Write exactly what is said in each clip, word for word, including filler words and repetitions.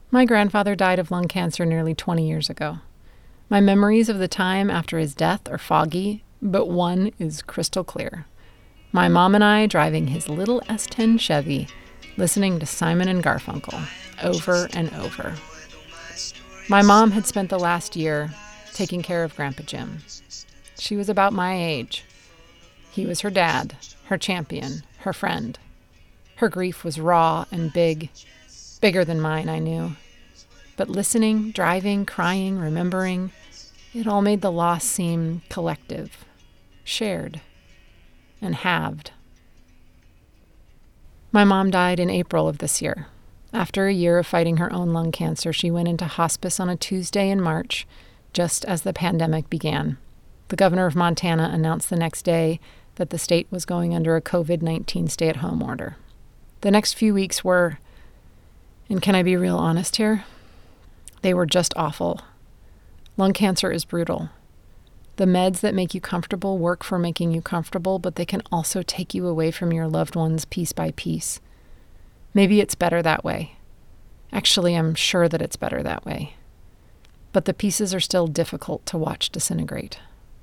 My grandfather died of lung cancer nearly twenty years ago. My memories of the time after his death are foggy, but one is crystal clear. My mom and I driving his little S ten Chevy, listening to Simon and Garfunkel over and over. My mom had spent the last year taking care of Grandpa Jim. She was about my age. He was her dad, her champion, her friend. Her grief was raw and big, bigger than mine, I knew. But listening, driving, crying, remembering, it all made the loss seem collective, shared, and halved. My mom died in April of this year. After a year of fighting her own lung cancer, she went into hospice on a Tuesday in March, just as the pandemic began. The governor of Montana announced the next day that the state was going under a covid nineteen stay-at-home order. The next few weeks were, and can I be real honest here? They were just awful. Lung cancer is brutal. The meds that make you comfortable work for making you comfortable, but they can also take you away from your loved ones piece by piece. Maybe it's better that way. Actually, I'm sure that it's better that way. But the pieces are still difficult to watch disintegrate.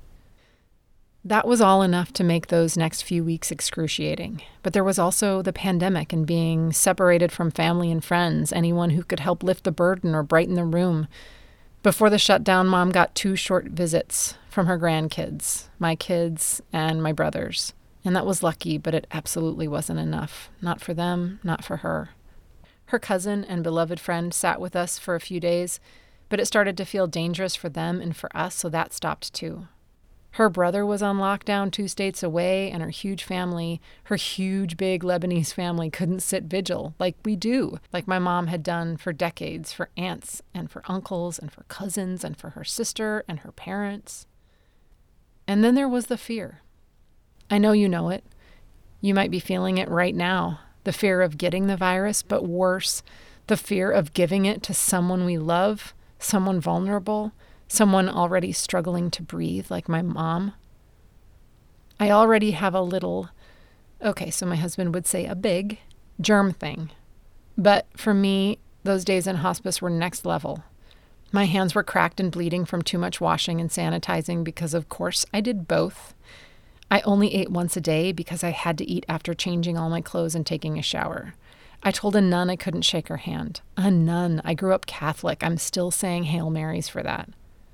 That was all enough to make those next few weeks excruciating. But there was also the pandemic and being separated from family and friends, anyone who could help lift the burden or brighten the room. Before the shutdown, Mom got two short visits from her grandkids, my kids and my brothers. And that was lucky, but it absolutely wasn't enough. Not for them, not for her. Her cousin and beloved friend sat with us for a few days, but it started to feel dangerous for them and for us, so that stopped too. Her brother was on lockdown two states away, and her huge family, her huge, big Lebanese family, couldn't sit vigil like we do, like my mom had done for decades, for aunts and for uncles and for cousins and for her sister and her parents. And then there was the fear. I know you know it. You might be feeling it right now, the fear of getting the virus, but worse, the fear of giving it to someone we love, someone vulnerable, someone already struggling to breathe, like my mom. I already have a little, okay, so my husband would say a big, germ thing. But for me, those days in hospice were next level. My hands were cracked and bleeding from too much washing and sanitizing because, of course, I did both. I only ate once a day because I had to eat after changing all my clothes and taking a shower. I told a nun I couldn't shake her hand. A nun. I grew up Catholic. I'm still saying Hail Marys for that.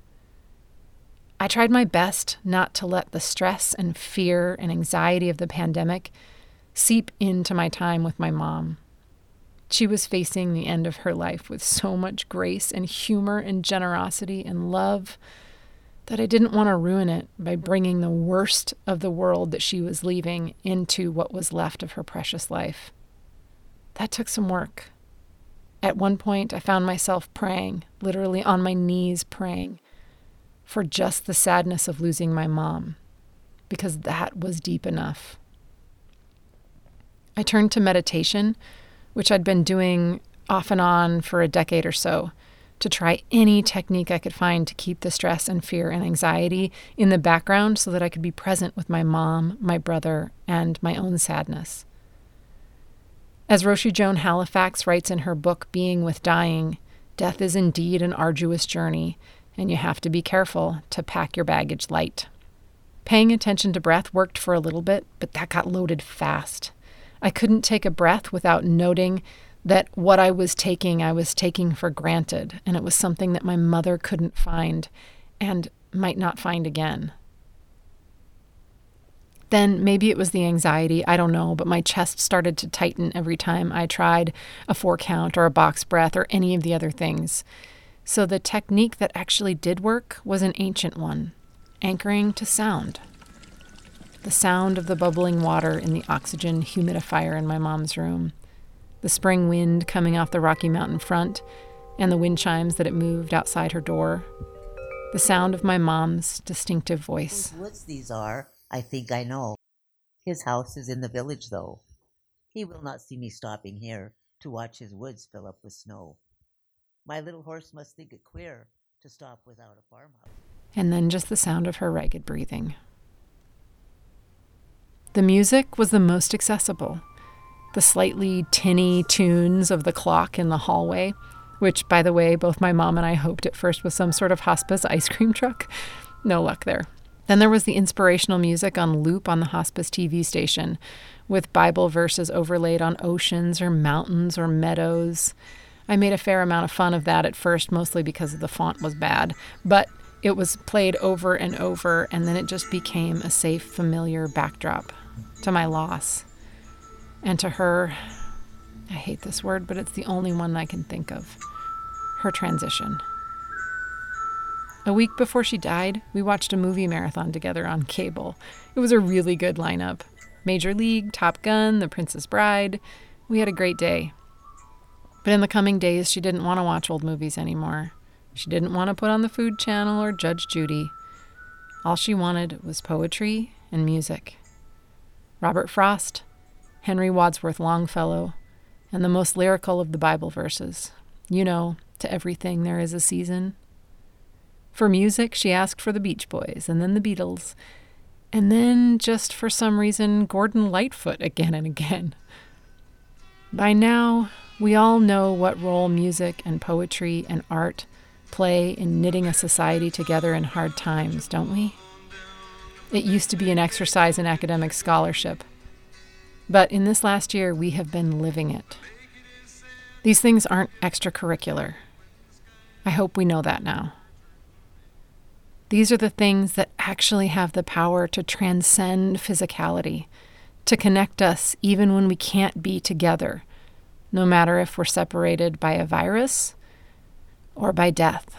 I tried my best not to let the stress and fear and anxiety of the pandemic seep into my time with my mom. She was facing the end of her life with so much grace and humor and generosity and love that I didn't want to ruin it by bringing the worst of the world that she was leaving into what was left of her precious life. That took some work. At one point, I found myself praying, literally on my knees praying, for just the sadness of losing my mom, because that was deep enough. I turned to meditation, which I'd been doing off and on for a decade or so, to try any technique I could find to keep the stress and fear and anxiety in the background so that I could be present with my mom, my brother, and my own sadness. As Roshi Joan Halifax writes in her book, Being with Dying, death is indeed an arduous journey, and you have to be careful to pack your baggage light. Paying attention to breath worked for a little bit, but that got loaded fast. I couldn't take a breath without noting that what I was taking, I was taking for granted, and it was something that my mother couldn't find and might not find again. Then maybe it was the anxiety, I don't know, but my chest started to tighten every time I tried a four count or a box breath or any of the other things. So the technique that actually did work was an ancient one, anchoring to sound. The sound of the bubbling water in the oxygen humidifier in my mom's room, the spring wind coming off the Rocky Mountain front, and the wind chimes that it moved outside her door, the sound of my mom's distinctive voice. Whose woods these are, I think I know. His house is in the village, though. He will not see me stopping here to watch his woods fill up with snow. My little horse must think it queer to stop without a farmhouse. And then just the sound of her ragged breathing. The music was the most accessible. The slightly tinny tunes of the clock in the hallway, which, by the way, both my mom and I hoped at first was some sort of hospice ice cream truck. No luck there. Then there was the inspirational music on loop on the hospice T V station, with Bible verses overlaid on oceans or mountains or meadows. I made a fair amount of fun of that at first, mostly because the font was bad, but it was played over and over, and then it just became a safe, familiar backdrop to my loss. And to her, I hate this word, but it's the only one I can think of, her transition. A week before she died, we watched a movie marathon together on cable. It was a really good lineup. Major League, Top Gun, The Princess Bride. We had a great day. But in the coming days, she didn't want to watch old movies anymore. She didn't want to put on the Food Channel or Judge Judy. All she wanted was poetry and music. Robert Frost, Henry Wadsworth Longfellow, and the most lyrical of the Bible verses. You know, to everything there is a season. For music, she asked for the Beach Boys, and then the Beatles, and then, just for some reason, Gordon Lightfoot again and again. By now, we all know what role music and poetry and art play in knitting a society together in hard times, don't we? It used to be an exercise in academic scholarship, but in this last year, we have been living it. These things aren't extracurricular. I hope we know that now. These are the things that actually have the power to transcend physicality, to connect us even when we can't be together, no matter if we're separated by a virus or by death.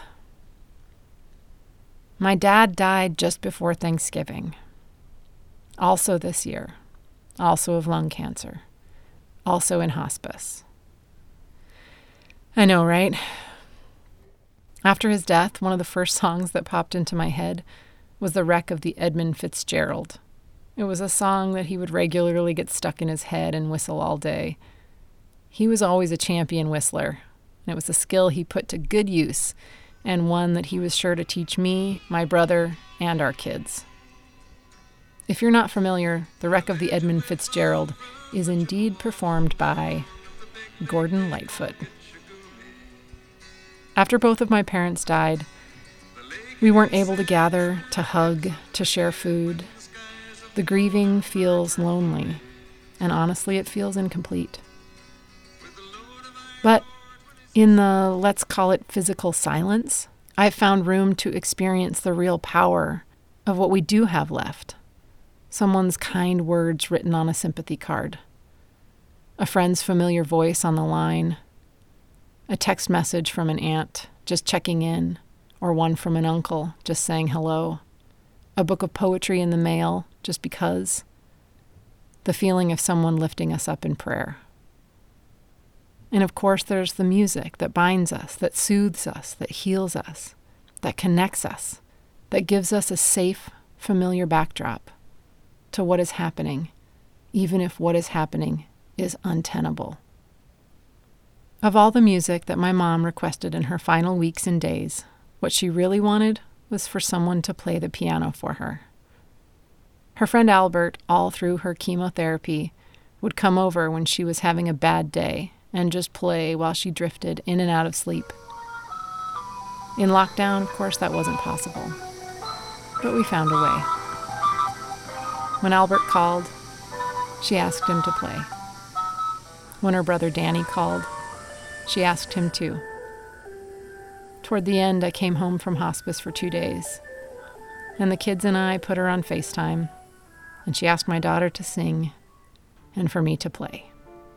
My dad died just before Thanksgiving, also this year, also of lung cancer, also in hospice. I know, right? After his death, one of the first songs that popped into my head was The Wreck of the Edmund Fitzgerald. It was a song that he would regularly get stuck in his head and whistle all day. He was always a champion whistler, and it was a skill he put to good use, and one that he was sure to teach me, my brother, and our kids. If you're not familiar, The Wreck of the Edmund Fitzgerald is indeed performed by Gordon Lightfoot. After both of my parents died, we weren't able to gather, to hug, to share food. The grieving feels lonely, and honestly, it feels incomplete. But in the, let's call it physical silence, I've found room to experience the real power of what we do have left. Someone's kind words written on a sympathy card. A friend's familiar voice on the line. A text message from an aunt, just checking in, or one from an uncle, just saying hello. A book of poetry in the mail, just because. The feeling of someone lifting us up in prayer. And of course, there's the music that binds us, that soothes us, that heals us, that connects us, that gives us a safe, familiar backdrop to what is happening, even if what is happening is untenable. Of all the music that my mom requested in her final weeks and days, what she really wanted was for someone to play the piano for her. Her friend Albert, all through her chemotherapy, would come over when she was having a bad day and just play while she drifted in and out of sleep. In lockdown, of course, that wasn't possible, but we found a way. When Albert called, she asked him to play. When her brother Danny called, she asked him too. Toward the end, I came home from hospice for two days, and the kids and I put her on FaceTime, and she asked my daughter to sing and for me to play.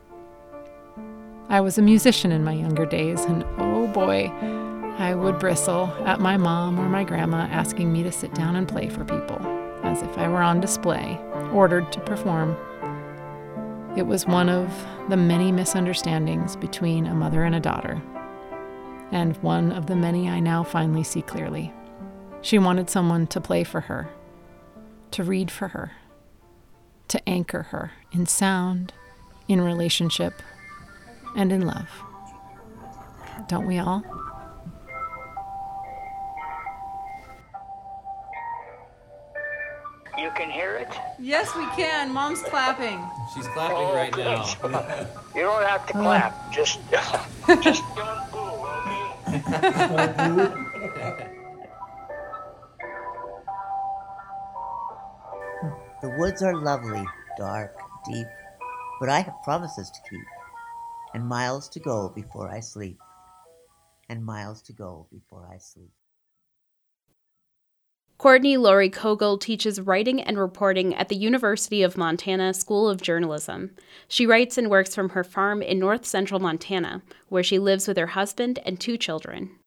I was a musician in my younger days, and oh boy, I would bristle at my mom or my grandma asking me to sit down and play for people, as if I were on display, ordered to perform. It was one of the many misunderstandings between a mother and a daughter, and one of the many I now finally see clearly. She wanted someone to play for her, to read for her, to anchor her in sound, in relationship, and in love. Don't we all? You can hear it? Yes, we can. Mom's clapping. She's clapping Oh, right now. good. You don't have to clap. Just, just don't boo, The woods are lovely, dark, deep, but I have promises to keep, and miles to go before I sleep, and miles to go before I sleep. Courtney Laurie Kogel teaches writing and reporting at the University of Montana School of Journalism. She writes and works from her farm in north central Montana, where she lives with her husband and two children.